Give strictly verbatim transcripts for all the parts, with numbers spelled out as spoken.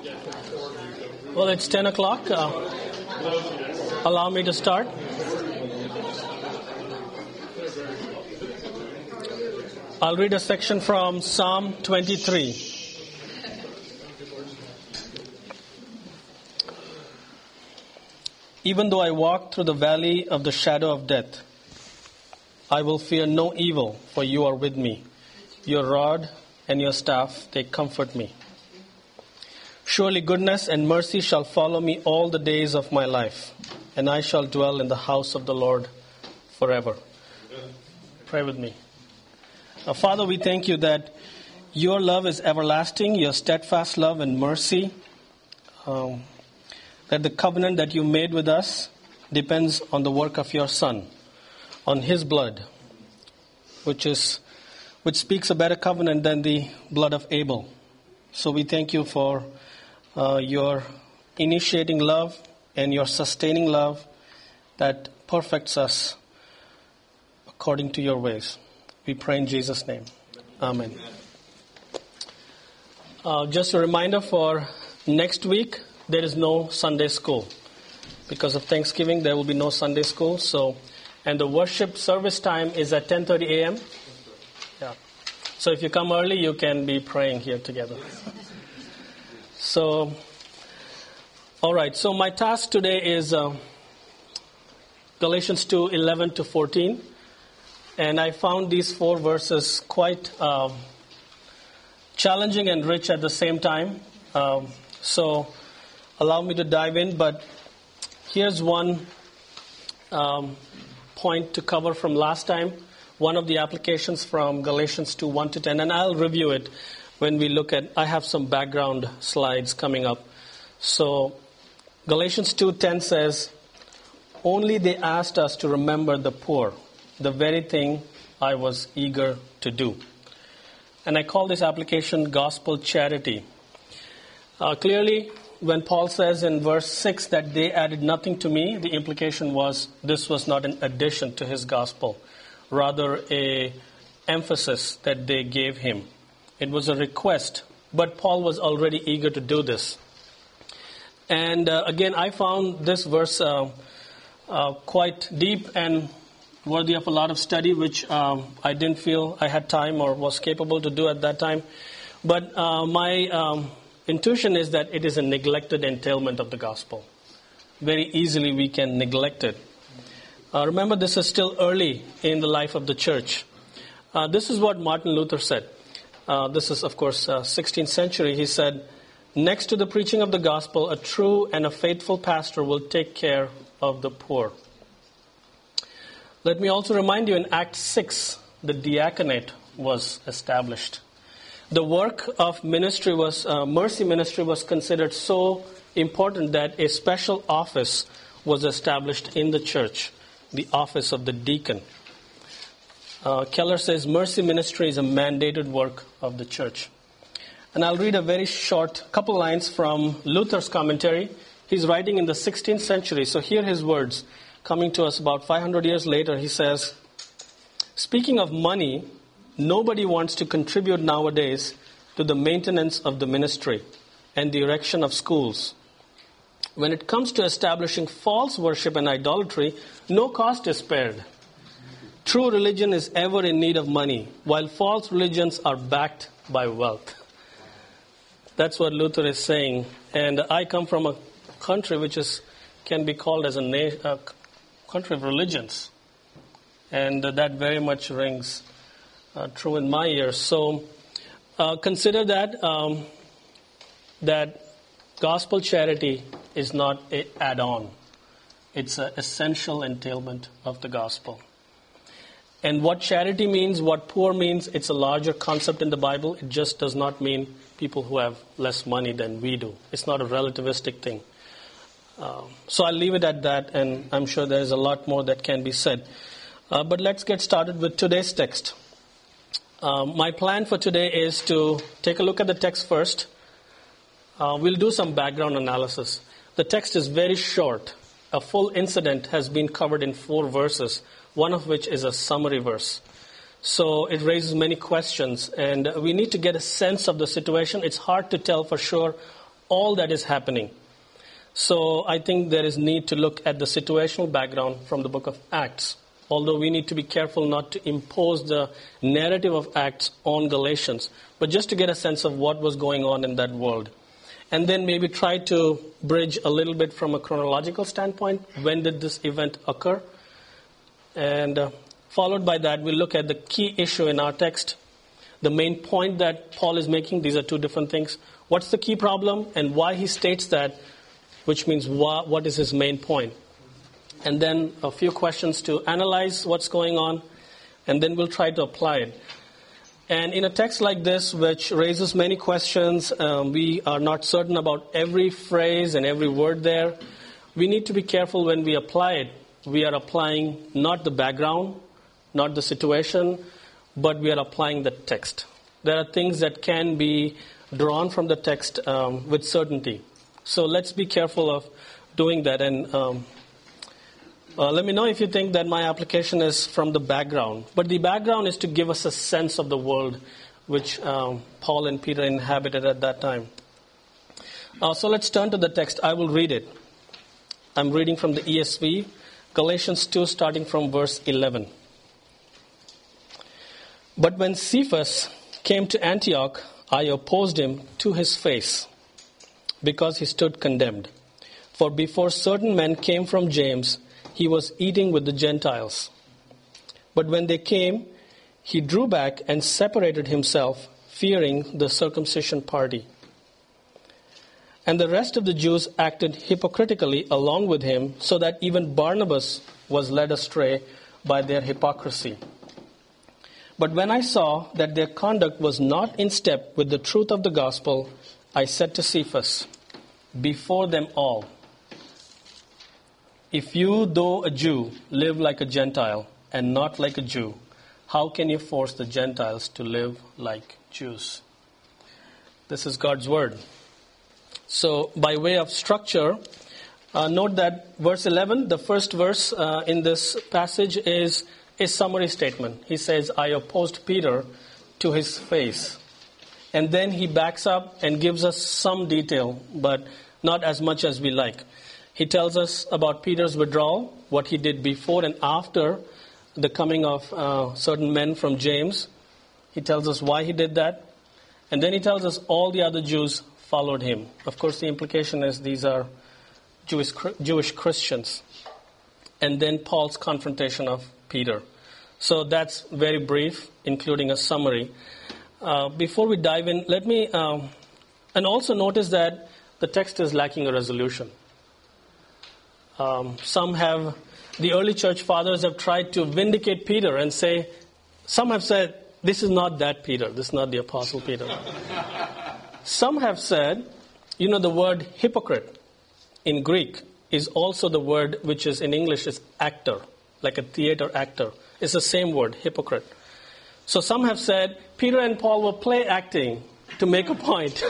Well, it's ten o'clock. Uh, allow me to start. I'll read a section from Psalm twenty-three. Even though I walk through the valley of the shadow of death, I will fear no evil, for you are with me. Your rod and your staff, they comfort me. Surely goodness and mercy shall follow me all the days of my life, and I shall dwell in the house of the Lord forever. Pray with me. Now, Father, we thank you that your love is everlasting, your steadfast love and mercy, um, that the covenant that you made with us depends on the work of your Son, on his blood, which is which speaks a better covenant than the blood of Abel. So we thank you for uh, your initiating love and your sustaining love that perfects us according to your ways. We pray in Jesus' name. Amen. Uh, just a reminder for next week, there is no Sunday school. Because of Thanksgiving, there will be no Sunday school. So, and the worship service time is at ten thirty a.m. Yeah. So if you come early, you can be praying here together. So, all right. So my task today is uh, Galatians two eleven to fourteen. And I found these four verses quite uh, challenging and rich at the same time. Um, so allow me to dive in. But here's one um, point to cover from last time. One of the applications from Galatians two one to ten. And I'll review it when we look at, I have some background slides coming up. So Galatians two ten says, only they asked us to remember the poor, the very thing I was eager to do. And I call this application gospel charity. Uh, clearly, when Paul says in verse six that they added nothing to me, the implication was this was not an addition to his gospel, rather a emphasis that they gave him. It was a request, but Paul was already eager to do this. And uh, again, I found this verse uh, uh, quite deep and worthy of a lot of study, which um, I didn't feel I had time or was capable to do at that time. But uh, my um, intuition is that it is a neglected entailment of the gospel. Very easily we can neglect it. Uh, remember, this is still early in the life of the church. Uh, this is what Martin Luther said. Uh, this is, of course, uh, sixteenth century. He said, next to the preaching of the gospel, a true and a faithful pastor will take care of the poor. Let me also remind you, in Acts six, the diaconate was established. The work of ministry was, uh, mercy ministry was considered so important that a special office was established in the church, the office of the deacon. Uh, Keller says mercy ministry is a mandated work of the church. And I'll read a very short couple lines from Luther's commentary. He's writing in the sixteenth century, so hear his words. Coming to us about five hundred years later, he says, speaking of money, nobody wants to contribute nowadays to the maintenance of the ministry and the erection of schools. When it comes to establishing false worship and idolatry, no cost is spared. True religion is ever in need of money, while false religions are backed by wealth. That's what Luther is saying. And I come from a country which is can be called as a na- uh, country of religions. And uh, that very much rings uh, true in my ears. So uh, consider that um, that gospel charity is not an add-on. It's an essential entailment of the gospel. And what charity means, what poor means, it's a larger concept in the Bible. It just does not mean people who have less money than we do. It's not a relativistic thing. Uh, so I'll leave it at that, and I'm sure there's a lot more that can be said. Uh, but let's get started with today's text. Uh, my plan for today is to take a look at the text first. Uh, we'll do some background analysis. The text is very short. A full incident has been covered in four verses, one of which is a summary verse. So it raises many questions, and we need to get a sense of the situation. It's hard to tell for sure all that is happening. So I think there is need to look at the situational background from the book of Acts. Although we need to be careful not to impose the narrative of Acts on Galatians, but just to get a sense of what was going on in that world. And then maybe try to bridge a little bit from a chronological standpoint. When did this event occur? And uh, followed by that, we'll look at the key issue in our text. The main point that Paul is making. These are two different things. What's the key problem and why he states that, which means wha- what is his main point. And then a few questions to analyze what's going on, and then we'll try to apply it. And in a text like this, which raises many questions, um, we are not certain about every phrase and every word there. We need to be careful when we apply it. We are applying not the background, not the situation, but we are applying the text. There are things that can be drawn from the text um, with certainty. So let's be careful of doing that. And um, uh, let me know if you think that my application is from the background. But the background is to give us a sense of the world which um, Paul and Peter inhabited at that time. Uh, so let's turn to the text. I will read it. I'm reading from the E S V, Galatians two, starting from verse eleven. But when Cephas came to Antioch, I opposed him to his face, because he stood condemned. For before certain men came from James, he was eating with the Gentiles. But when they came, he drew back and separated himself, fearing the circumcision party. And the rest of the Jews acted hypocritically along with him, so that even Barnabas was led astray by their hypocrisy. But when I saw that their conduct was not in step with the truth of the gospel, I said to Cephas, before them all, if you, though a Jew, live like a Gentile and not like a Jew, how can you force the Gentiles to live like Jews? This is God's word. So, by way of structure, uh, note that verse eleven, the first verse uh, in this passage, is a summary statement. He says, I opposed Peter to his face. And then he backs up and gives us some detail, but not as much as we like. He tells us about Peter's withdrawal, what he did before and after the coming of uh, certain men from James. He tells us why he did that. And then he tells us all the other Jews followed him. Of course, the implication is these are Jewish Jewish Christians. And then Paul's confrontation of Peter. So that's very brief, including a summary. Uh, before we dive in, let me, um, and also notice that the text is lacking a resolution. Um, some have, the early church fathers have tried to vindicate Peter and say, some have said, this is not that Peter, this is not the Apostle Peter. Some have said, you know, the word hypocrite in Greek is also the word which is in English is actor, like a theater actor. It's the same word, hypocrite. So some have said Peter and Paul were play acting to make a point.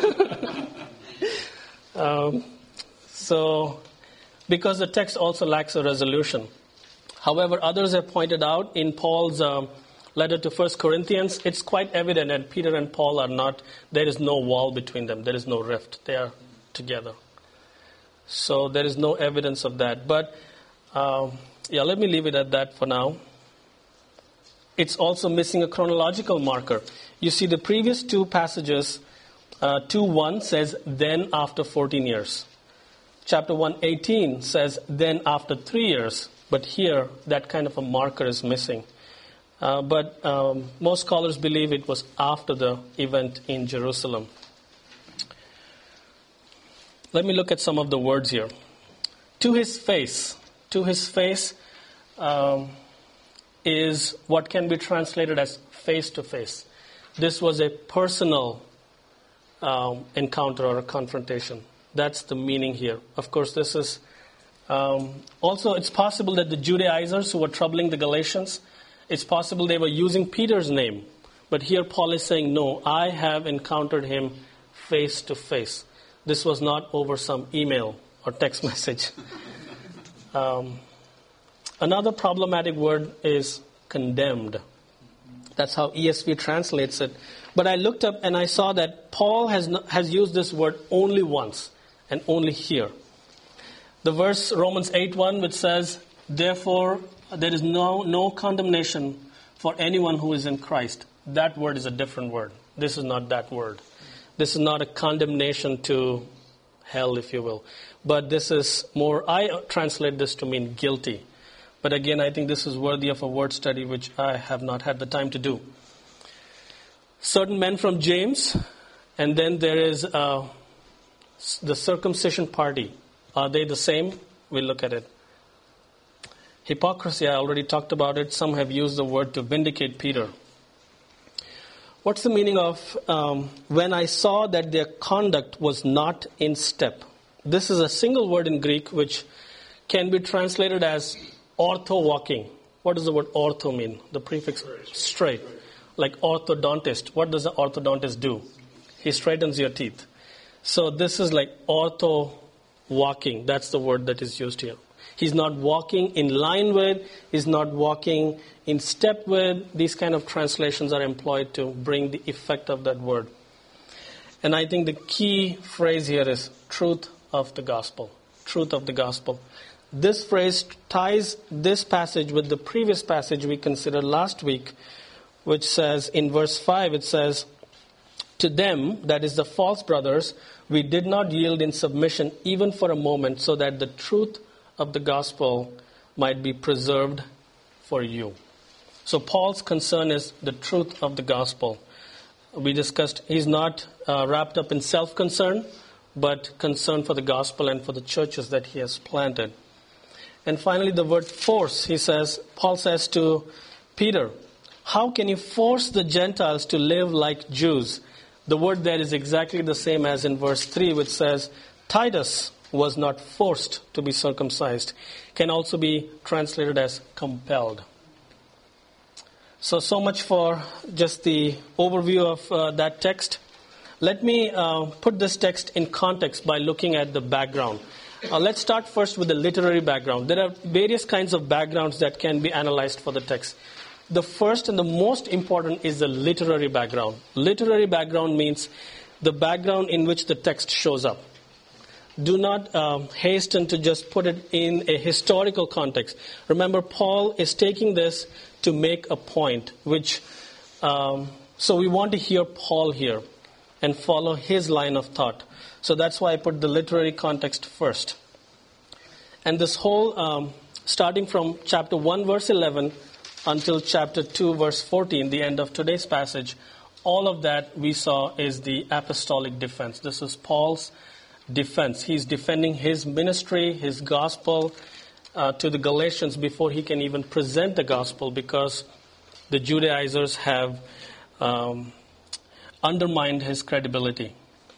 um, so, because the text also lacks a resolution. However, others have pointed out in Paul's um, letter to First Corinthians, it's quite evident that Peter and Paul are not, there is no wall between them. There is no rift. They are together. So there is no evidence of that. But, um, yeah, let me leave it at that for now. It's also missing a chronological marker. You see, the previous two passages, uh, two one says, then after fourteen years. Chapter one eighteen says, then after three years. But here, that kind of a marker is missing. Uh, but um, most scholars believe it was after the event in Jerusalem. Let me look at some of the words here. To his face. To his face um, is what can be translated as face to face. This was a personal um, encounter or a confrontation. That's the meaning here. Of course, this is um, also, it's possible that the Judaizers who were troubling the Galatians, it's possible they were using Peter's name. But here Paul is saying, no, I have encountered him face to face. This was not over some email or text message. Um, another problematic word is condemned. That's how E S V translates it. But I looked up and I saw that Paul has not, has used this word only once. and only here. The verse Romans eight one, which says, therefore there is no, no condemnation for anyone who is in Christ. That word is a different word. This is not that word. This is not a condemnation to hell, if you will. But this is more, I translate this to mean guilty. But again, I think this is worthy of a word study, which I have not had the time to do. Certain men from James, and then there is uh, the circumcision party. Are they the same? We'll look at it. Hypocrisy, I already talked about it. Some have used the word to vindicate Peter. What's the meaning of um, when I saw that their conduct was not in step? This is a single word in Greek which can be translated as ortho walking. What does the word ortho mean? The prefix straight. Like orthodontist. What does the orthodontist do? He straightens your teeth. So this is like ortho walking. That's the word that is used here. He's not walking in line with, he's not walking in step with. These kind of translations are employed to bring the effect of that word. And I think the key phrase here is truth of the gospel. Truth of the gospel. This phrase ties this passage with the previous passage we considered last week, which says in verse five, it says, to them, that is the false brothers, we did not yield in submission even for a moment, so that the truth of the gospel might be preserved for you. So Paul's concern is the truth of the gospel. We discussed he's not uh, wrapped up in self-concern, but concern for the gospel and for the churches that he has planted. And finally, the word force, he says, Paul says to Peter, how can you force the Gentiles to live like Jews? The word there is exactly the same as in verse three, which says, Titus was not forced to be circumcised. Can also be translated as compelled. So, so much for just the overview of uh, that text. Let me uh, put this text in context by looking at the background. Uh, let's start first with the literary background. There are various kinds of backgrounds that can be analyzed for the text. The first and the most important is the literary background. Literary background means the background in which the text shows up. Do not um, hasten to just put it in a historical context. Remember, Paul is taking this to make a point, which, um, so we want to hear Paul here and follow his line of thought. So that's why I put the literary context first. And this whole, um, starting from chapter one, verse eleven, until chapter two, verse fourteen, the end of today's passage, all of that we saw is the apostolic defense. This is Paul's defense. He's defending his ministry, his gospel uh, to the Galatians before he can even present the gospel, because the Judaizers have um, undermined his credibility.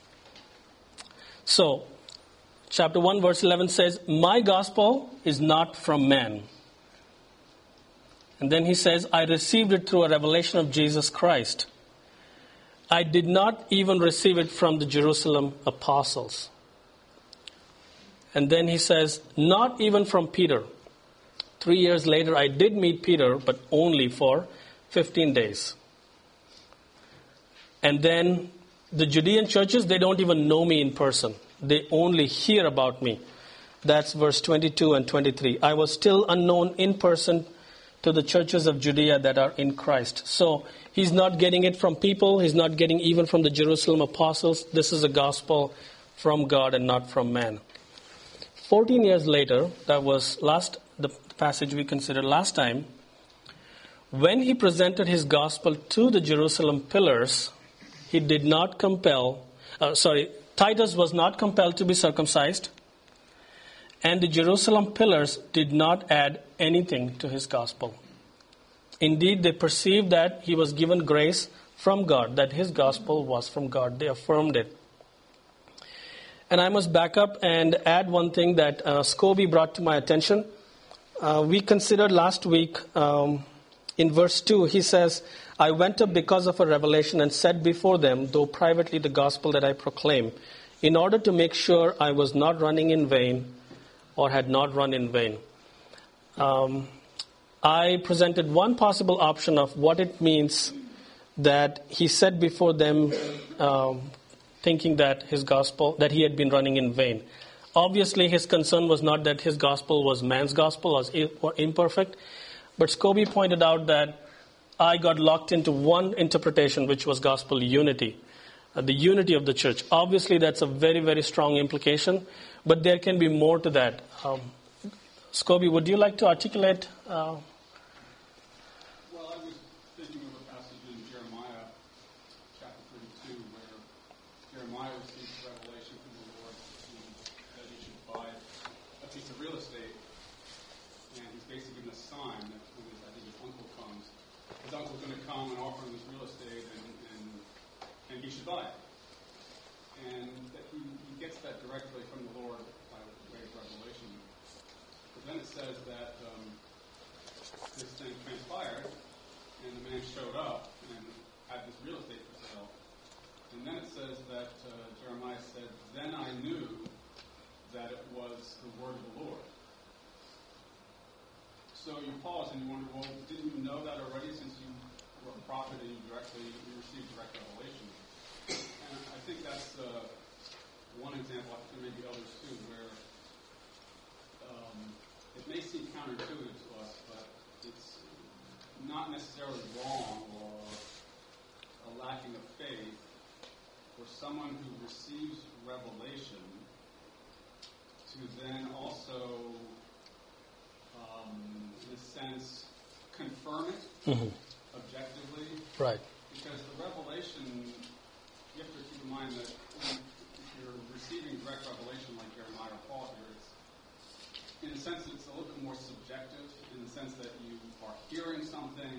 So, chapter one, verse eleven says, my gospel is not from man. And then he says, I received it through a revelation of Jesus Christ. I did not even receive it from the Jerusalem apostles. And then he says, not even from Peter. Three years later, I did meet Peter, but only for fifteen days. And then the Judean churches, they don't even know me in person. They only hear about me. That's verse twenty-two and twenty-three. I was still unknown in person to the churches of Judea that are in Christ. So he's not getting it from people. He's not getting even from the Jerusalem apostles. This is a gospel from God and not from man. Fourteen years later, that was last the passage we considered last time, when he presented his gospel to the Jerusalem pillars, he did not compel, uh, sorry, Titus was not compelled to be circumcised, and the Jerusalem pillars did not add anything to his gospel. Indeed, they perceived that he was given grace from God, that his gospel was from God. They affirmed it. And I must back up and add one thing that uh, Scobie brought to my attention. Uh, we considered last week um, in verse two, he says, I went up because of a revelation and said before them, though privately, the gospel that I proclaim, in order to make sure I was not running in vain or had not run in vain. Um, I presented one possible option of what it means that he said before them, um, thinking that his gospel, that he had been running in vain. Obviously, his concern was not that his gospel was man's gospel or imperfect, but Scobie pointed out that I got locked into one interpretation, which was gospel unity, uh, the unity of the church. Obviously, that's a very, very strong implication, but there can be more to that. Um, Scobie, would you like to articulate? Uh, well, I was thinking of a passage in Jeremiah chapter thirty-two where Jeremiah receives revelation from the Lord that he should buy a piece of real estate, and he's basically given a sign that when his, I think his uncle comes, his uncle's going to come and offer him this real estate, and, and, and he should buy it. And that he, he gets that directly from the Lord by way of revelation. But then it says that um, this thing transpired, and the man showed up and had this real estate for sale. And then it says that uh, Jeremiah said, "Then I knew that it was the word of the Lord." So you pause and you wonder, well, didn't you know that already since you were a prophet and you directly you received direct revelation? And I think that's uh, one example. I think there may be others too, where um, it may seem counterintuitive to us, but it's not necessarily wrong or a lacking of faith for someone who receives revelation to then also, um, in a sense, confirm it mm-hmm. objectively. Right. Because the revelation, you have to keep in mind that when, if you're receiving direct revelation like Jeremiah or Paul here, it's, in a sense, it's a little bit more subjective in the sense that you are hearing something,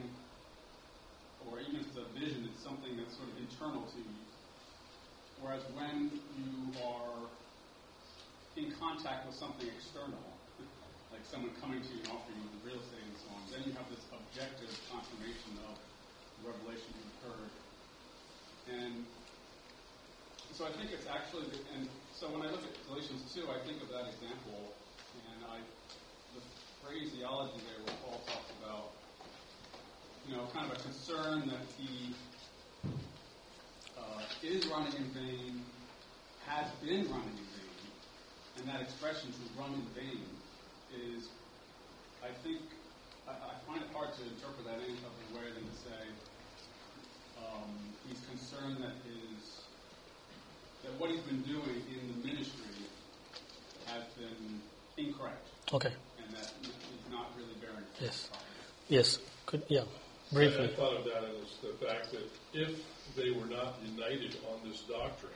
or even if it's a vision, it's something that's sort of internal to you. Whereas when you are in contact with something external, like someone coming to you and offering you the real estate and so on, then you have this objective confirmation of the revelation you've heard. And so I think it's actually, and so when I look at Galatians two, I think of that example, and I, the phraseology there where Paul talks about, you know, kind of a concern that he uh, is running in vain, has been running in vain, and that expression to run in vain is, I think, I, I find it hard to interpret that any other way than to say um, he's concerned that his that what he's been doing in the ministry has been incorrect. Okay. And that he's not really bearing fruit. Yes. Yes. Could yeah. Briefly. I, I thought of that as the fact that if they were not united on this doctrine,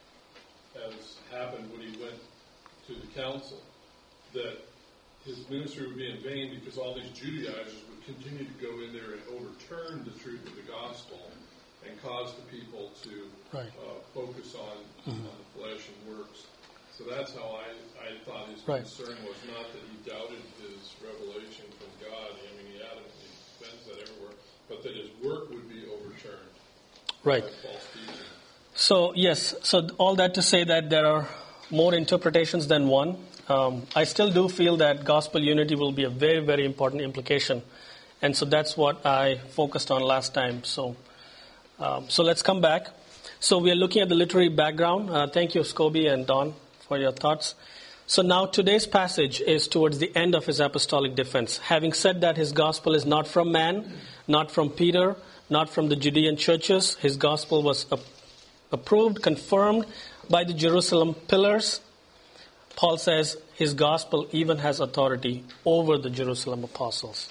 as happened when he went to the council, that his ministry would be in vain because all these Judaizers would continue to go in there and overturn the truth of the gospel and cause the people to right. uh, focus on, mm-hmm. on the flesh and works. So that's how I, I thought his right. concern was not that he doubted his revelation from God. I mean, he had it, he defends that everywhere, but that his work would be overturned right. by false teaching. So, yes, so all that to say that there are more interpretations than one. Um, I still do feel that gospel unity will be a very, very important implication. And so that's what I focused on last time. So, um, so let's come back. So we are looking at the literary background. Uh, thank you, Scobie and Don, for your thoughts. So now today's passage is towards the end of his apostolic defense. Having said that his gospel is not from man, not from Peter, not from the Judean churches. His gospel was a approved, confirmed by the Jerusalem pillars. Paul says his gospel even has authority over the Jerusalem apostles.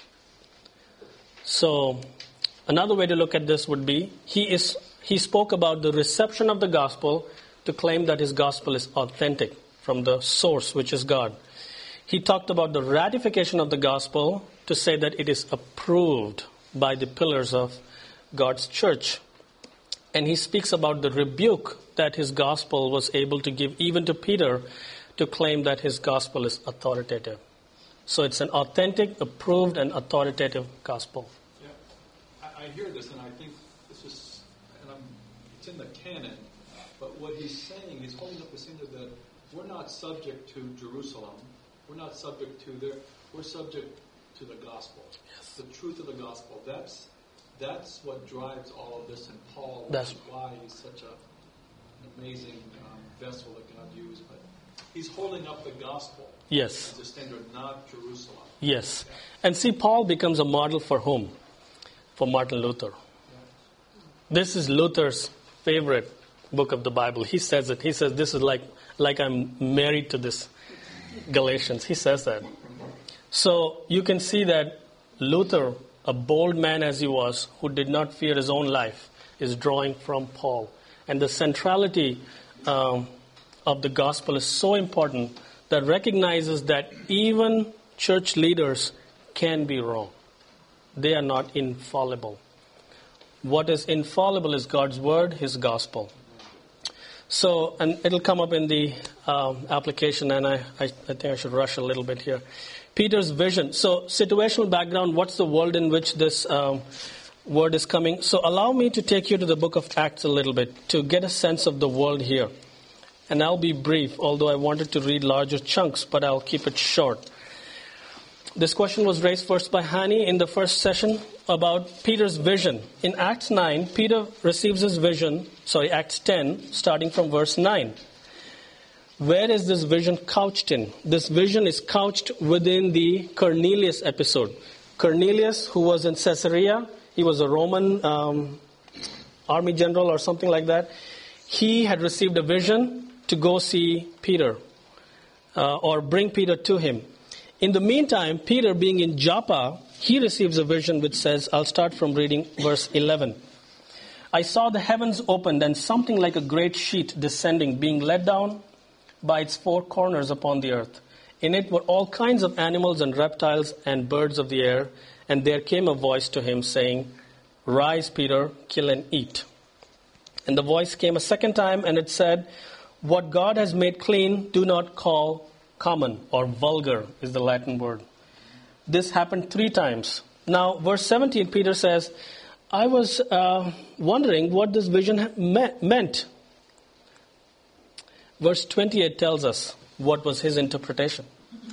So another way to look at this would be he is he spoke about the reception of the gospel to claim that his gospel is authentic from the source, which is God. He talked about the ratification of the gospel to say that it is approved by the pillars of God's church. And he speaks about the rebuke that his gospel was able to give even to Peter to claim that his gospel is authoritative. So it's an authentic, approved, and authoritative gospel. Yeah, I, I hear this, and I think this is, and I'm, it's in the canon, but what he's saying, he's holding up the standard that we're not subject to Jerusalem, we're not subject to their, we're subject to the gospel, yes. The truth of the gospel. That's That's what drives all of this in Paul, which That's is why he's such a, an amazing um, vessel that God used, but he's holding up the gospel Yes. as a standard, not Jerusalem. Yes. And see, Paul becomes a model for whom? For Martin Luther. This is Luther's favorite book of the Bible. He says it. He says, this is like, like I'm married to this Galatians. He says that. So you can see that Luther, a bold man as he was, who did not fear his own life, is drawing from Paul. And the centrality um, of the gospel is so important that recognizes that even church leaders can be wrong. They are not infallible. What is infallible is God's word, his gospel. So, and it'll come up in the um, application, and I, I, I think I should rush a little bit here. Peter's vision. So, situational background, what's the world in which this um, word is coming? So, allow me to take you to the book of Acts a little bit to get a sense of the world here. And I'll be brief, although I wanted to read larger chunks, but I'll keep it short. This question was raised first by Hani in the first session about Peter's vision. In Acts nine, Peter receives his vision, sorry, Acts ten, starting from verse nine. Where is this vision couched in? This vision is couched within the Cornelius episode. Cornelius, who was in Caesarea, he was a Roman um, army general or something like that. He had received a vision to go see Peter uh, or bring Peter to him. In the meantime, Peter, being in Joppa, he receives a vision which says, I'll start from reading verse eleven. I saw the heavens opened and something like a great sheet descending, being let down by its four corners upon the earth. In it were all kinds of animals and reptiles and birds of the air. And there came a voice to him saying, Rise, Peter, kill and eat. And the voice came a second time, and it said, What God has made clean, do not call common, or vulgar is the Latin word. This happened three times. Now, verse seventeen, Peter says, I was uh, wondering what this vision me- meant. Verse twenty-eight tells us what was his interpretation.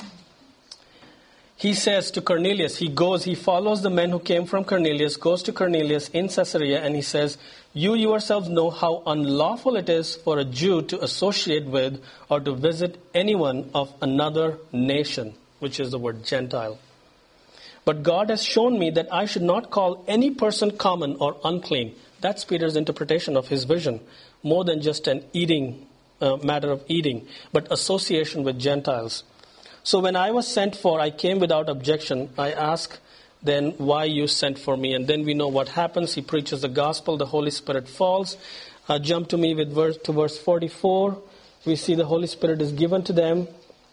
He says to Cornelius, he goes, he follows the men who came from Cornelius, goes to Cornelius in Caesarea, and he says, You yourselves know how unlawful it is for a Jew to associate with or to visit anyone of another nation, which is the word Gentile. But God has shown me that I should not call any person common or unclean. That's Peter's interpretation of his vision, more than just an eating, uh, matter of eating, but association with Gentiles. So when I was sent for, I came without objection. I asked then why you sent for me. And then we know what happens. He preaches the gospel. The Holy Spirit falls. Uh, jump to me with verse, to verse forty-four. We see the Holy Spirit is given to them.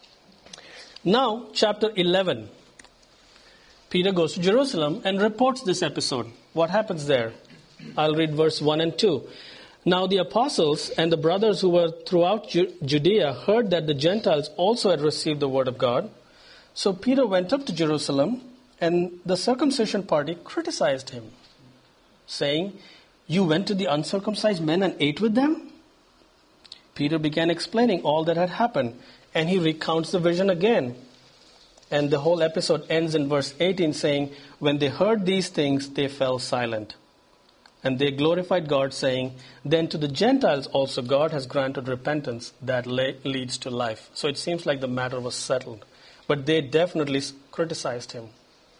Now, chapter eleven. Peter goes to Jerusalem and reports this episode. What happens there? I'll read verse one and two. Now the apostles and the brothers who were throughout Judea heard that the Gentiles also had received the word of God. So Peter went up to Jerusalem, and the circumcision party criticized him, saying, You went to the uncircumcised men and ate with them? Peter began explaining all that had happened, and he recounts the vision again. And the whole episode ends in verse eighteen saying, When they heard these things, they fell silent. And they glorified God, saying, Then to the Gentiles also God has granted repentance that le- leads to life. So it seems like the matter was settled. But they definitely criticized him.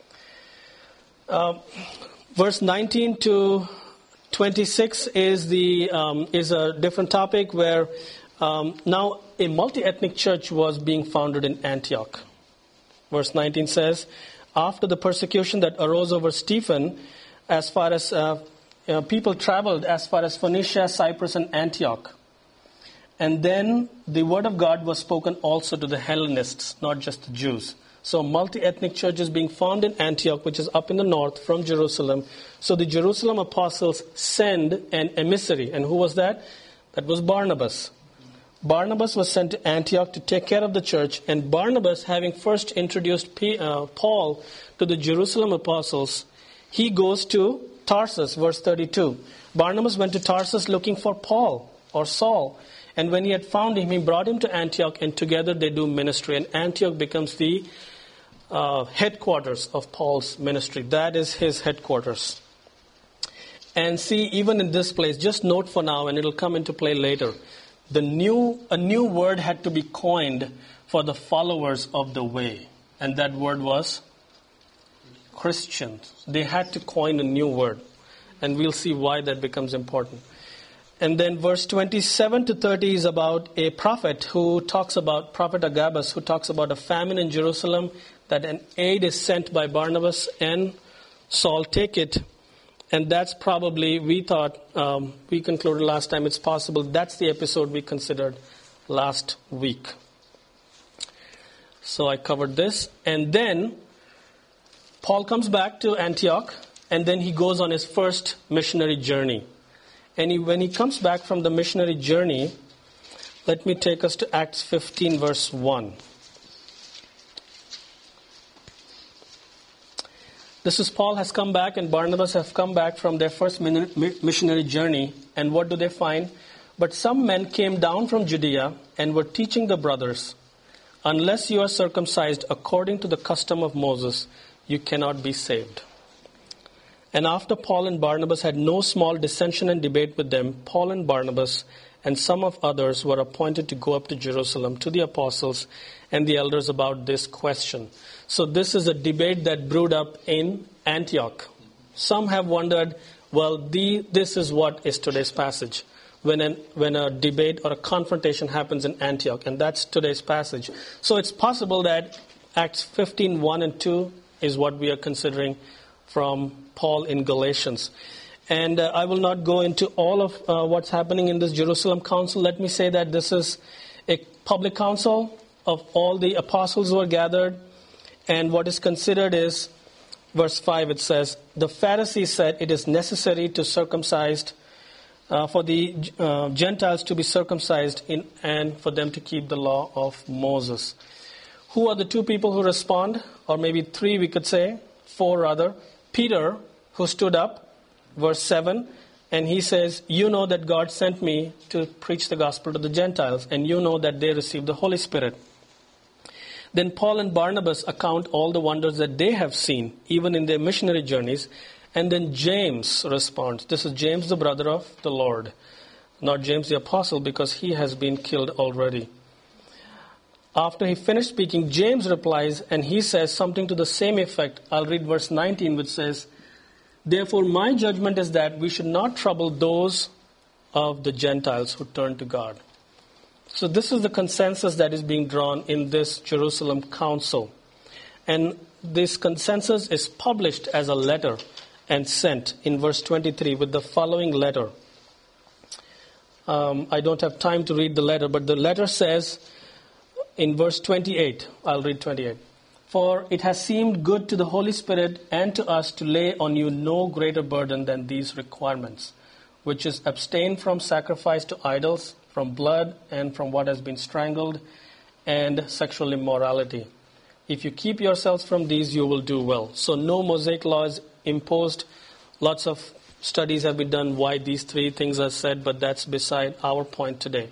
Uh, verse nineteen to twenty-six is the um, is a different topic where um, now a multi-ethnic church was being founded in Antioch. Verse nineteen says, After the persecution that arose over Stephen, as far as... Uh, Uh, people traveled as far as Phoenicia, Cyprus, and Antioch. And then the word of God was spoken also to the Hellenists, not just the Jews. So multi-ethnic churches being found in Antioch, which is up in the north from Jerusalem. So the Jerusalem apostles send an emissary. And who was that? That was Barnabas. Barnabas was sent to Antioch to take care of the church. And Barnabas, having first introduced P, uh, Paul to the Jerusalem apostles, he goes to Tarsus, verse thirty-two. Barnabas went to Tarsus looking for Paul or Saul. And when he had found him, he brought him to Antioch, and together they do ministry. And Antioch becomes the uh, headquarters of Paul's ministry. That is his headquarters. And see, even in this place, just note for now, and it'll come into play later, the new a new word had to be coined for the followers of the way. And that word was Christians. They had to coin a new word. And we'll see why that becomes important. And then verse twenty-seven to thirty is about a prophet who talks about, Prophet Agabus, who talks about a famine in Jerusalem, that an aid is sent by Barnabas and Saul. Take it. And that's probably, we thought, um, we concluded last time, it's possible that's the episode we considered last week. So I covered this. And then Paul comes back to Antioch, and then he goes on his first missionary journey. And he, when he comes back from the missionary journey, let me take us to Acts fifteen, verse one. This is Paul has come back and Barnabas have come back from their first missionary journey. And what do they find? But some men came down from Judea and were teaching the brothers, unless you are circumcised according to the custom of Moses, you cannot be saved. And after Paul and Barnabas had no small dissension and debate with them, Paul and Barnabas and some of others were appointed to go up to Jerusalem to the apostles and the elders about this question. So this is a debate that brewed up in Antioch. Some have wondered, well, the, this is what is today's passage. When, an, when a debate or a confrontation happens in Antioch, and that's today's passage. So it's possible that Acts fifteen, one and two is what we are considering from Paul in Galatians. And uh, I will not go into all of uh, what's happening in this Jerusalem council. Let me say that this is a public council of all the apostles who are gathered. And what is considered is, verse five, it says, the Pharisees said it is necessary to circumcise, uh, for the uh, Gentiles to be circumcised in, and for them to keep the law of Moses. Who are the two people who respond? Or maybe three, we could say, four rather. Peter, who stood up, verse seven, and he says, you know that God sent me to preach the gospel to the Gentiles, and you know that they received the Holy Spirit. Then Paul and Barnabas account all the wonders that they have seen, even in their missionary journeys. And then James responds. This is James, the brother of the Lord. Not James the apostle, because he has been killed already. After he finished speaking, James replies, and he says something to the same effect. I'll read verse nineteen, which says, therefore my judgment is that we should not trouble those of the Gentiles who turn to God. So this is the consensus that is being drawn in this Jerusalem council. And this consensus is published as a letter and sent in verse twenty-three with the following letter. Um, I don't have time to read the letter, but the letter says in verse twenty-eight, I'll read twenty-eight. For it has seemed good to the Holy Spirit and to us to lay on you no greater burden than these requirements, which is abstain from sacrifice to idols, from blood, and from what has been strangled, and sexual immorality. If you keep yourselves from these, you will do well. So no Mosaic law is imposed. Lots of studies have been done why these three things are said, but that's beside our point today.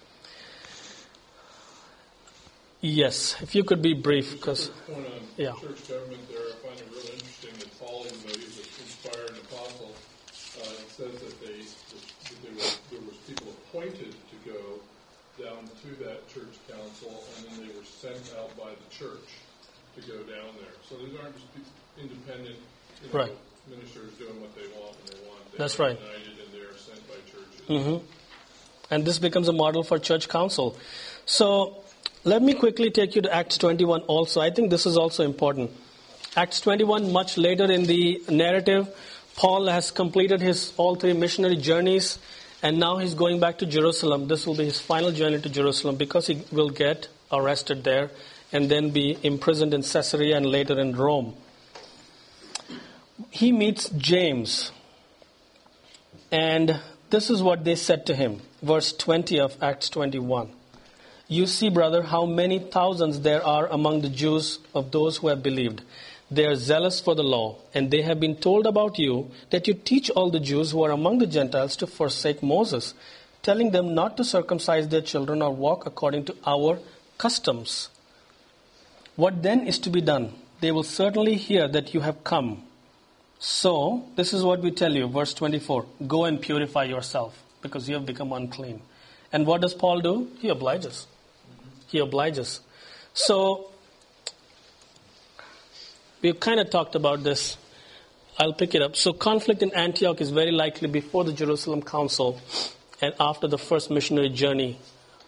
Yes, if you could be brief, because point on yeah. church government there, I find it really interesting that Paul, even though he was an inspired apostle, uh, it says that they that there, were, there was people appointed to go down to that church council, and then they were sent out by the church to go down there. So these aren't just independent, you know, right. ministers doing what they want when they want. They That's are right. united and they're sent by churches. Mm-hmm. And this becomes a model for church council. So let me quickly take you to Acts twenty-one also. I think this is also important. Acts twenty-one, much later in the narrative, Paul has completed his all three missionary journeys, and now he's going back to Jerusalem. This will be his final journey to Jerusalem because he will get arrested there and then be imprisoned in Caesarea and later in Rome. He meets James, and this is what they said to him. Verse twenty of Acts twenty-one. You see, brother, how many thousands there are among the Jews of those who have believed. They are zealous for the law, and they have been told about you that you teach all the Jews who are among the Gentiles to forsake Moses, telling them not to circumcise their children or walk according to our customs. What then is to be done? They will certainly hear that you have come. So, this is what we tell you, verse twenty-four. Go and purify yourself, because you have become unclean. And what does Paul do? He obliges. He obliges. So, we've kind of talked about this. I'll pick it up. So, conflict in Antioch is very likely before the Jerusalem Council and after the first missionary journey.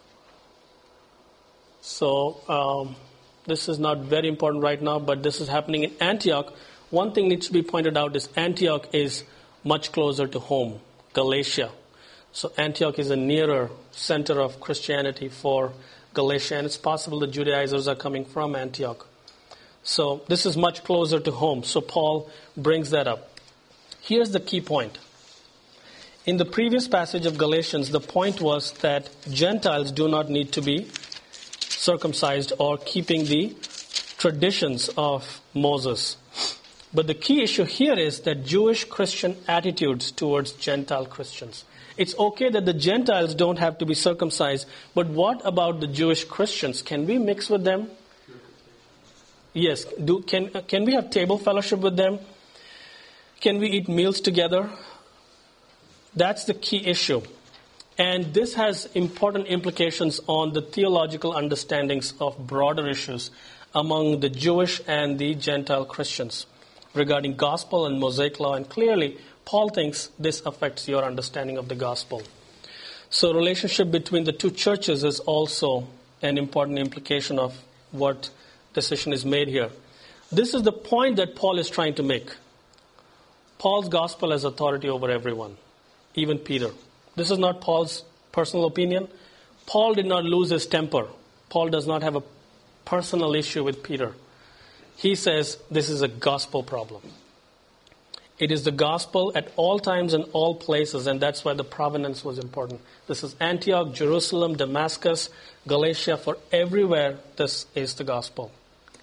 So, um, this is not very important right now, but this is happening in Antioch. One thing needs to be pointed out is Antioch is much closer to home, Galatia. So Antioch is a nearer center of Christianity for Galatia, and it's possible the Judaizers are coming from Antioch. So this is much closer to home. So Paul brings that up. Here's the key point. In the previous passage of Galatians, the point was that Gentiles do not need to be circumcised or keeping the traditions of Moses. But the key issue here is that Jewish Christian attitudes towards Gentile Christians. It's okay that the Gentiles don't have to be circumcised, but what about the Jewish Christians? Can we mix with them? Yes. Do, can, can we have table fellowship with them? Can we eat meals together? That's the key issue. And this has important implications on the theological understandings of broader issues among the Jewish and the Gentile Christians regarding gospel and Mosaic law. And clearly, Paul thinks this affects your understanding of the gospel. So relationship between the two churches is also an important implication of what decision is made here. This is the point that Paul is trying to make. Paul's gospel has authority over everyone, even Peter. This is not Paul's personal opinion. Paul did not lose his temper. Paul does not have a personal issue with Peter. He says this is a gospel problem. It is the gospel at all times and all places, and that's why the provenance was important. This is Antioch, Jerusalem, Damascus, Galatia. For everywhere, this is the gospel.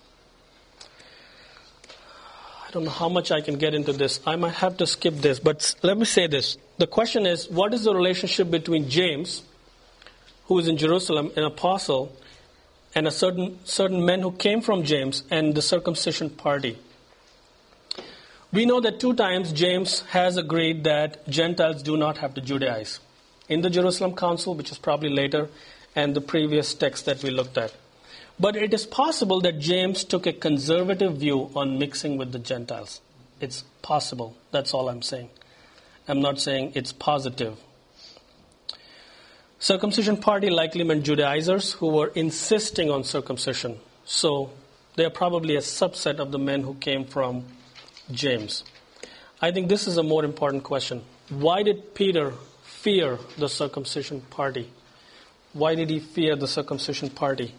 I don't know how much I can get into this. I might have to skip this, but let me say this. The question is, what is the relationship between James, who is in Jerusalem, an apostle, and a certain certain men who came from James and the circumcision party? We know that two times James has agreed that Gentiles do not have to Judaize. In the Jerusalem Council, which is probably later, and the previous text that we looked at. But it is possible that James took a conservative view on mixing with the Gentiles. It's possible. That's all I'm saying. I'm not saying it's positive. Circumcision party likely meant Judaizers who were insisting on circumcision. So they are probably a subset of the men who came from James. I think this is a more important question. Why did Peter fear the circumcision party? Why did he fear the circumcision party?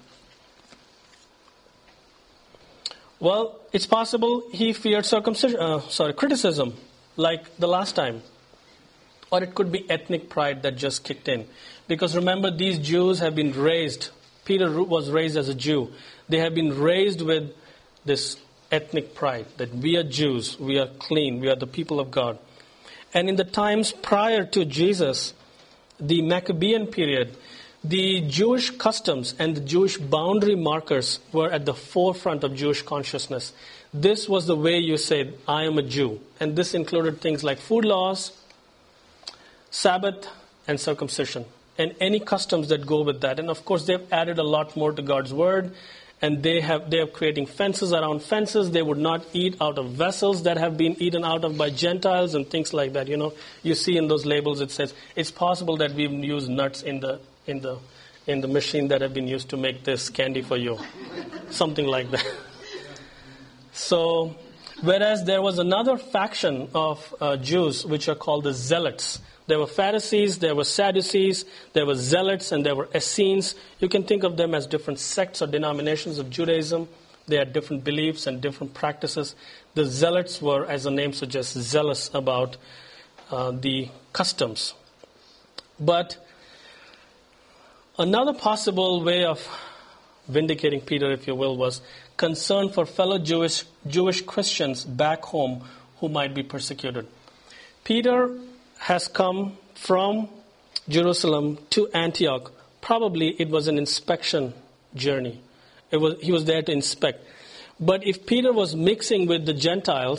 Well, it's possible he feared circumcision, uh, sorry, criticism, like the last time. Or it could be ethnic pride that just kicked in. Because remember, these Jews have been raised, Peter was raised as a Jew. They have been raised with this ethnic pride, that we are Jews, we are clean, we are the people of God. And in the times prior to Jesus, the Maccabean period, the Jewish customs and the Jewish boundary markers were at the forefront of Jewish consciousness. This was the way you said, I am a Jew. And this included things like food laws, Sabbath, and circumcision, and any customs that go with that. And of course, they've added a lot more to God's word, and they have they are creating fences around fences. They would not eat out of vessels that have been eaten out of by Gentiles and things like that. You know, you see in those labels it says it's possible that we've used nuts in the in the in the machine that have been used to make this candy for you, something like that. So, whereas there was another faction of uh, Jews which are called the Zealots. There were Pharisees, there were Sadducees, there were Zealots, and there were Essenes. You can think of them as different sects or denominations of Judaism. They had different beliefs and different practices. The Zealots were, as the name suggests, zealous about uh, the customs. But another possible way of vindicating Peter, if you will, was concern for fellow Jewish Jewish Christians back home who might be persecuted. Peter has come from Jerusalem to Antioch. Probably it was an inspection journey. It was he was there to inspect. But if Peter was mixing with the Gentiles,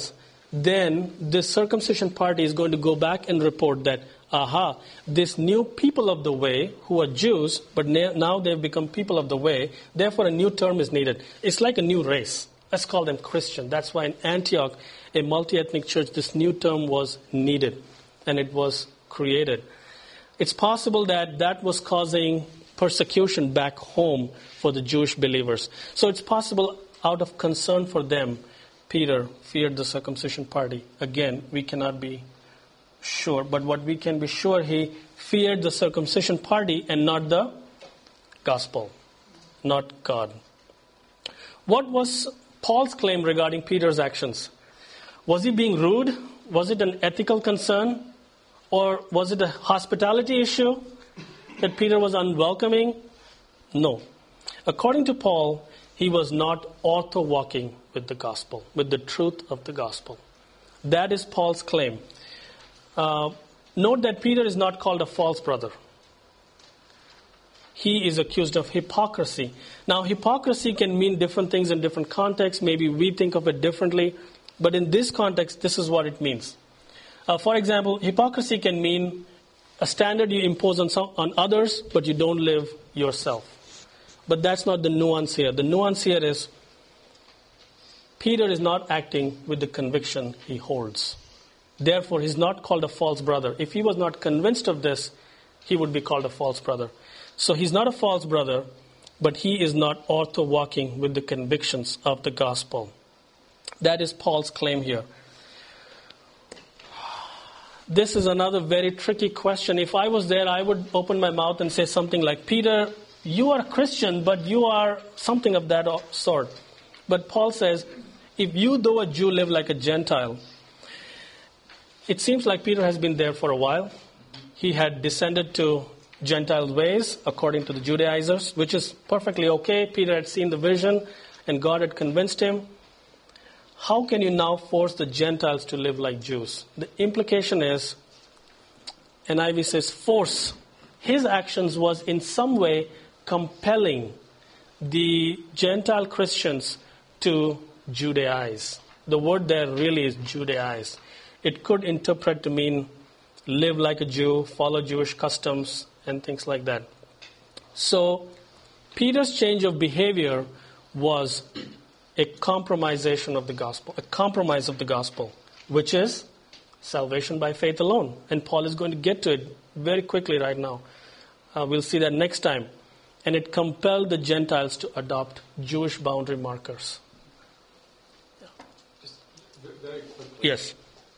then the circumcision party is going to go back and report that, aha, this new people of the way who are Jews, but now they've become people of the way, therefore a new term is needed. It's like a new race. Let's call them Christian. That's why in Antioch, a multi-ethnic church, this new term was needed, and it was created. It's possible that that was causing persecution back home for the Jewish believers. So it's possible out of concern for them, Peter feared the circumcision party. Again, we cannot be sure, but what we can be sure, he feared the circumcision party and not the gospel, not God. What was Paul's claim regarding Peter's actions? Was he being rude? Was it an ethical concern? Or was it a hospitality issue that Peter was unwelcoming? No. According to Paul, he was not ortho-walking with the gospel, with the truth of the gospel. That is Paul's claim. Uh, note that Peter is not called a false brother. He is accused of hypocrisy. Now, hypocrisy can mean different things in different contexts. Maybe we think of it differently. But in this context, this is what it means. Uh, for example, hypocrisy can mean a standard you impose on some, on others, but you don't live yourself. But that's not the nuance here. The nuance here is Peter is not acting with the conviction he holds. Therefore, he's not called a false brother. If he was not convinced of this, he would be called a false brother. So he's not a false brother, but he is not ortho-walking with the convictions of the gospel. That is Paul's claim here. This is another very tricky question. If I was there, I would open my mouth and say something like, Peter, you are a Christian, but you are something of that sort. But Paul says, if you, though a Jew, live like a Gentile, it seems like Peter has been there for a while. He had descended to Gentile ways, according to the Judaizers, which is perfectly okay. Peter had seen the vision, and God had convinced him. How can you now force the Gentiles to live like Jews? The implication is, N I V says, force. His actions was in some way compelling the Gentile Christians to Judaize. The word there really is Judaize. It could interpret to mean live like a Jew, follow Jewish customs, and things like that. So, Peter's change of behavior was a compromisation of the gospel, a compromise of the gospel, which is salvation by faith alone. And Paul is going to get to it very quickly right now. Uh, we'll see that next time. And it compelled the Gentiles to adopt Jewish boundary markers. Yeah. Just very quickly. Yes.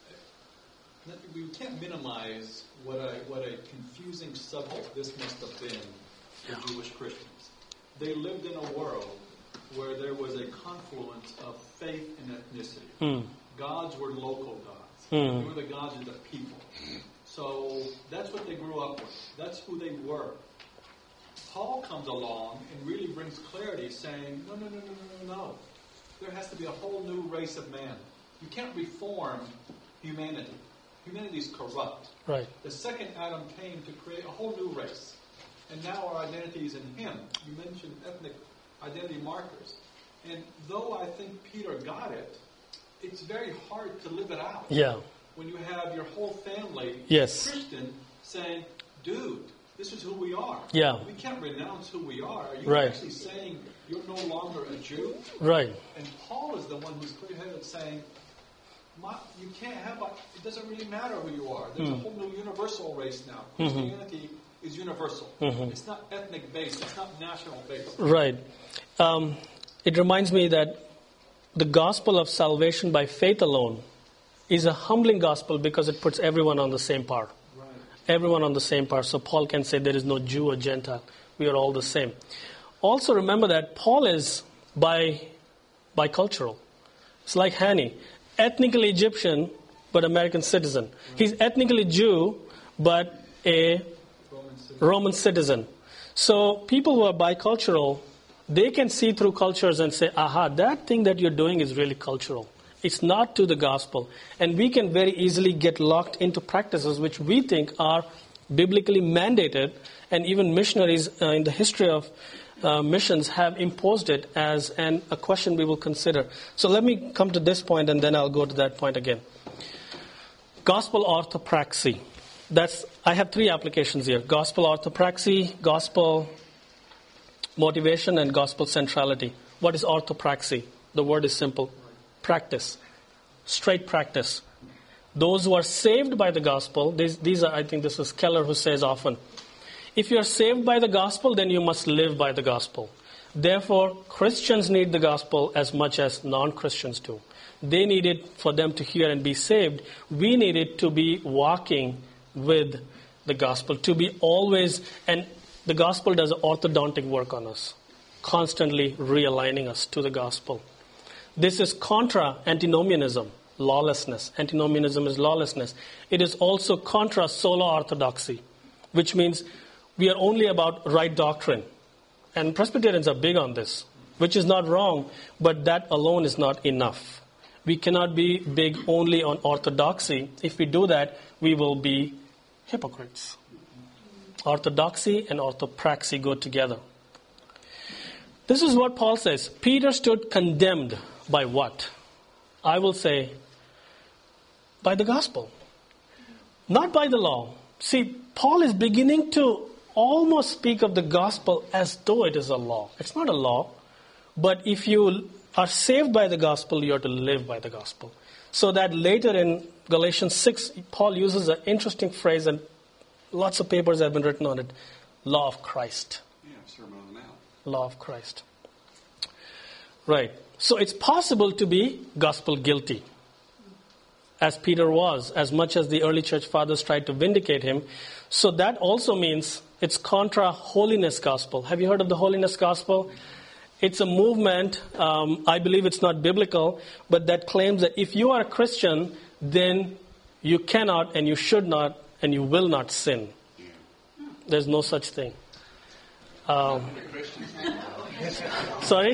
We can't minimize what a, what a confusing subject this must have been for yeah. Jewish Christians. They lived in a world where there was a confluence of faith and ethnicity. Mm. Gods were local gods. Mm. They were the gods of the people. So that's what they grew up with. That's who they were. Paul comes along and really brings clarity, saying, no, no, no, no, no, no, no. There has to be a whole new race of man. You can't reform humanity. Humanity is corrupt. Right. The second Adam came to create a whole new race. And now our identity is in him. You mentioned ethnic identity markers. And though I think Peter got it, it's very hard to live it out. Yeah. When you have your whole family, yes. Christian, saying, dude, this is who we are. Yeah. We can't renounce who we are. Are you right. actually saying you're no longer a Jew? Right. And Paul is the one who's clear-headed saying, My, you can't have a, it doesn't really matter who you are. There's mm. a whole new universal race now. Christianity mm-hmm. is universal. Mm-hmm. It's not ethnic based. It's not national based. Right. Um, it reminds me that the gospel of salvation by faith alone is a humbling gospel because it puts everyone on the same par. Right. Everyone on the same par. So Paul can say there is no Jew or Gentile. We are all the same. Also remember that Paul is bi bicultural. It's like Hanny. Ethnically Egyptian, but American citizen. He's ethnically Jew, but a Roman citizen. Roman citizen. So people who are bicultural, they can see through cultures and say, aha, that thing that you're doing is really cultural. It's not to the gospel. And we can very easily get locked into practices which we think are biblically mandated. And even missionaries uh, in the history of uh, missions have imposed it as an, a question we will consider. So let me come to this point and then I'll go to that point again. Gospel orthopraxy. That's, I have three applications here. Gospel orthopraxy, gospel motivation, and gospel centrality. What is orthopraxy? The word is simple. Practice. Straight practice. Those who are saved by the gospel, these, these are, I think this is Keller who says often, if you are saved by the gospel, then you must live by the gospel. Therefore, Christians need the gospel as much as non-Christians do. They need it for them to hear and be saved. We need it to be walking with the gospel, to be always, and the gospel does orthodontic work on us, constantly realigning us to the gospel. This is contra antinomianism, lawlessness. Antinomianism is lawlessness. It is also contra sola orthodoxy, which means we are only about right doctrine. And Presbyterians are big on this, which is not wrong, but that alone is not enough. We cannot be big only on orthodoxy. If we do that, we will be hypocrites. Orthodoxy and orthopraxy go together. This is what Paul says. Peter stood condemned by what? I will say, by the gospel. Not by the law. See, Paul is beginning to almost speak of the gospel as though it is a law. It's not a law, but if you are saved by the gospel, you are to live by the gospel. So that later in Galatians six, Paul uses an interesting phrase, and lots of papers have been written on it. Law of Christ. Yeah, Sermon on the Mount. Law of Christ. Right. So it's possible to be gospel guilty, as Peter was, as much as the early church fathers tried to vindicate him. So that also means it's contra holiness gospel. Have you heard of the holiness gospel? It's a movement, um, I believe it's not biblical, but that claims that if you are a Christian, then you cannot and you should not and you will not sin. There's no such thing. Um, sorry?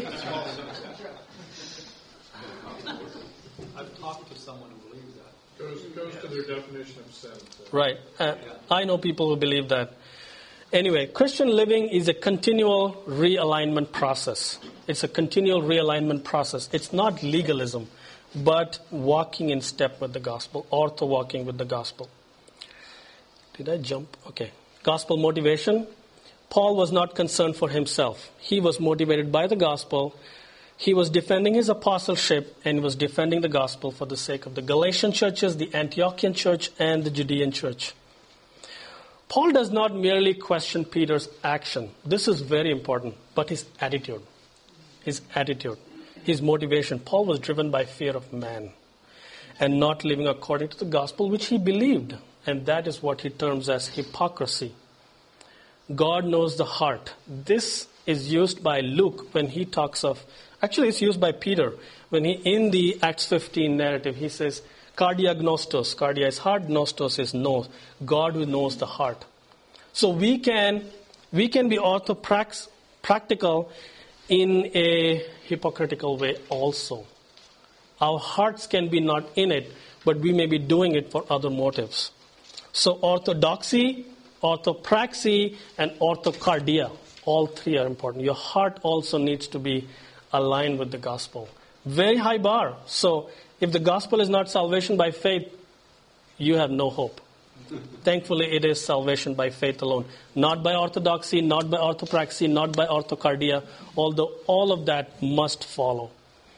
I've talked to someone who believes that. Goes, goes to their definition of sin. So. Right. Uh, I know people who believe that. Anyway, Christian living is a continual realignment process. It's a continual realignment process. It's not legalism, but walking in step with the gospel, ortho walking with the gospel. Did I jump? Okay. Gospel motivation. Paul was not concerned for himself. He was motivated by the gospel. He was defending his apostleship and was defending the gospel for the sake of the Galatian churches, the Antiochian church, and the Judean church. Paul does not merely question Peter's action. This is very important, but his attitude. His attitude. His motivation. Paul was driven by fear of man and not living according to the gospel which he believed. And that is what he terms as hypocrisy. God knows the heart. This is used by Luke when he talks of, actually it's used by Peter when he, in the Acts fifteen narrative, he says, cardia gnostos. Cardia is heart, gnostos is know. God who knows the heart. So we can we can be orthoprax, practical in a hypocritical way also. Our hearts can be not in it, but we may be doing it for other motives. So orthodoxy, orthopraxy, and orthocardia, all three are important. Your heart also needs to be aligned with the gospel. Very high bar. So if the gospel is not salvation by faith, you have no hope. Thankfully, it is salvation by faith alone. Not by orthodoxy, not by orthopraxy, not by orthocardia, although all of that must follow.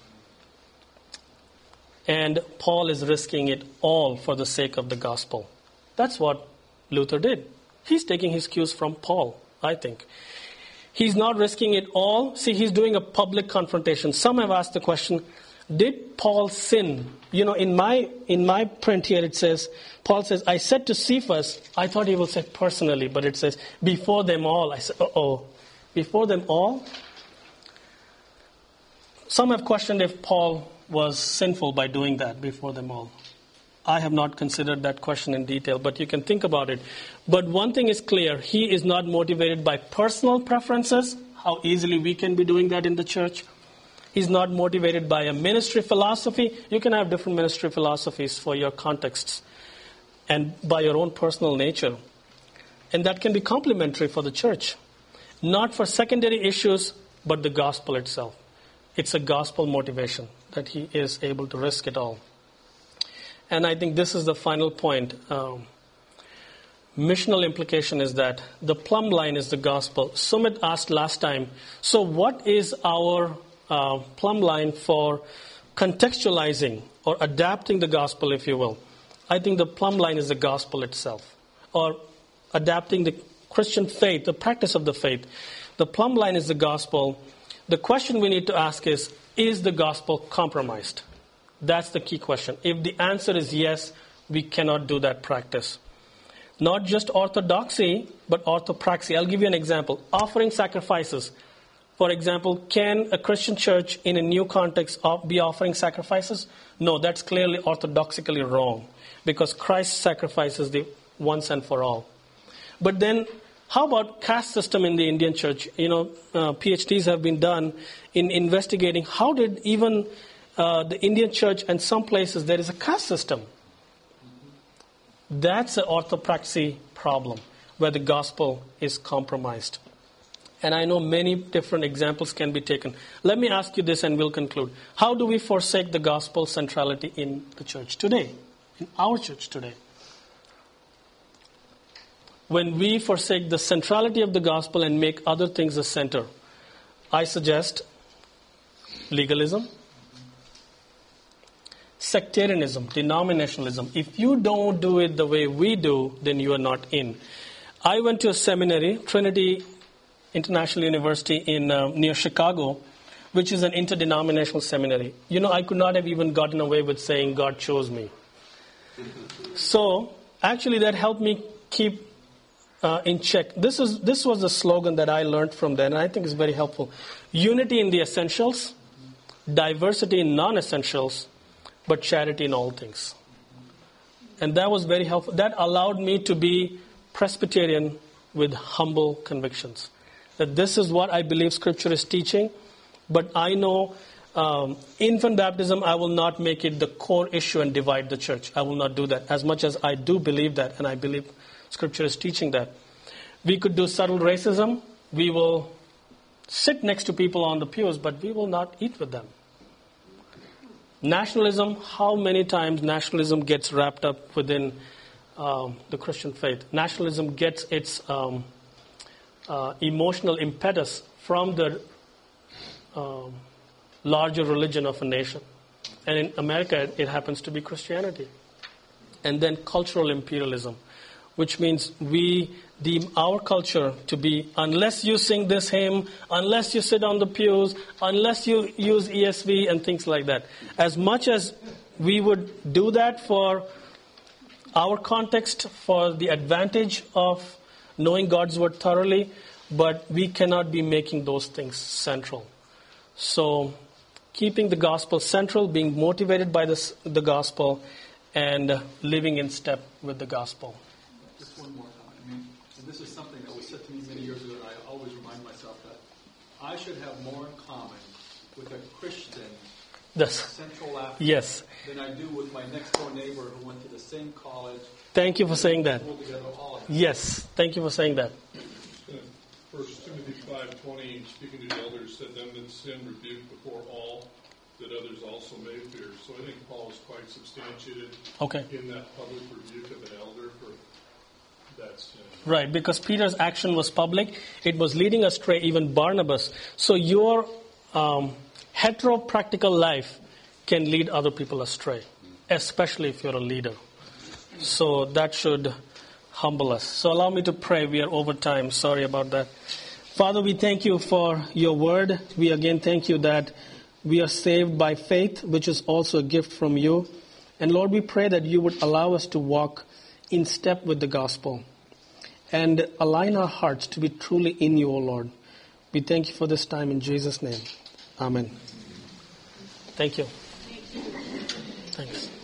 And Paul is risking it all for the sake of the gospel. That's what Luther did. He's taking his cues from Paul, I think. He's not risking it all. See, he's doing a public confrontation. Some have asked the question, did Paul sin? You know, in my in my print here it says, Paul says, I said to Cephas, I thought he will say personally, but it says, before them all. I said, uh-oh, before them all? Some have questioned if Paul was sinful by doing that before them all. I have not considered that question in detail, but you can think about it. But one thing is clear, he is not motivated by personal preferences, how easily we can be doing that in the church. He's not motivated by a ministry philosophy. You can have different ministry philosophies for your contexts and by your own personal nature. And that can be complementary for the church. not for secondary issues, but the gospel itself. It's a gospel motivation that he is able to risk it all. And I think this is the final point. Um, missional implication is that the plumb line is the gospel. Sumit asked last time, so what is our uh, plumb line for contextualizing or adapting the gospel, if you will? I think the plumb line is the gospel itself, or adapting the Christian faith, the practice of the faith. The plumb line is the gospel. The question we need to ask is, is the gospel compromised? That's the key question. If the answer is yes, we cannot do that practice. Not just orthodoxy, but orthopraxy. I'll give you an example. Offering sacrifices. For example, can a Christian church in a new context be offering sacrifices? No, that's clearly orthodoxically wrong, because Christ's sacrifice is the once and for all. But then, how about caste system in the Indian church? You know, uh, PhDs have been done in investigating how did even uh, the Indian church, and some places there is a caste system. That's an orthopraxy problem, where the gospel is compromised. And I know many different examples can be taken. Let me ask you this and we'll conclude. How do we forsake the gospel centrality in the church today, in our church today? When we forsake the centrality of the gospel and make other things the center, I suggest legalism, sectarianism, denominationalism. If you don't do it the way we do, then you are not in. I went to a seminary, Trinity International University in uh, near Chicago, which is an interdenominational seminary. You know, I could not have even gotten away with saying God chose me. So, actually that helped me keep uh, in check. This is this was the slogan that I learned from there, and I think it's very helpful. Unity in the essentials, diversity in non-essentials, but charity in all things. And that was very helpful. That allowed me to be Presbyterian with humble convictions. That this is what I believe Scripture is teaching, but I know um, infant baptism, I will not make it the core issue and divide the church. I will not do that, as much as I do believe that, and I believe Scripture is teaching that. We could do subtle racism. We will sit next to people on the pews, but we will not eat with them. Nationalism, how many times nationalism gets wrapped up within um, the Christian faith? Nationalism gets its um, uh, emotional impetus from the um, larger religion of a nation. And in America, it happens to be Christianity. And then cultural imperialism, which means we deem our culture to be, unless you sing this hymn, unless you sit on the pews, unless you use E S V and things like that. As much as we would do that for our context, for the advantage of knowing God's word thoroughly, but we cannot be making those things central. So, keeping the gospel central, being motivated by this, the gospel, and living in step with the gospel. Just one more comment. I mean, and this is something that was said to me many years ago, and I always remind myself that I should have more in common with a Christian Yes. Central Africa Yes. than I do with my next door neighbor who went to the same college. Thank you for saying that. Pulled together all of them. Yes. Thank you for saying that. First Timothy five twenty, speaking to the elders, said, them that sin rebuke before all, that others also may fear. So I think Paul is quite substantiated Okay. in that public rebuke of an elder for that sin. Right, because Peter's action was public. It was leading astray even Barnabas. So your um, hetero-practical life can lead other people astray, especially if you're a leader. So that should humble us. So allow me to pray. We are over time. Sorry about that. Father, we thank you for your word. We again thank you that we are saved by faith, which is also a gift from you. And Lord, we pray that you would allow us to walk in step with the gospel and align our hearts to be truly in you, O Lord. We thank you for this time in Jesus' name. Amen. Thank you. Thanks.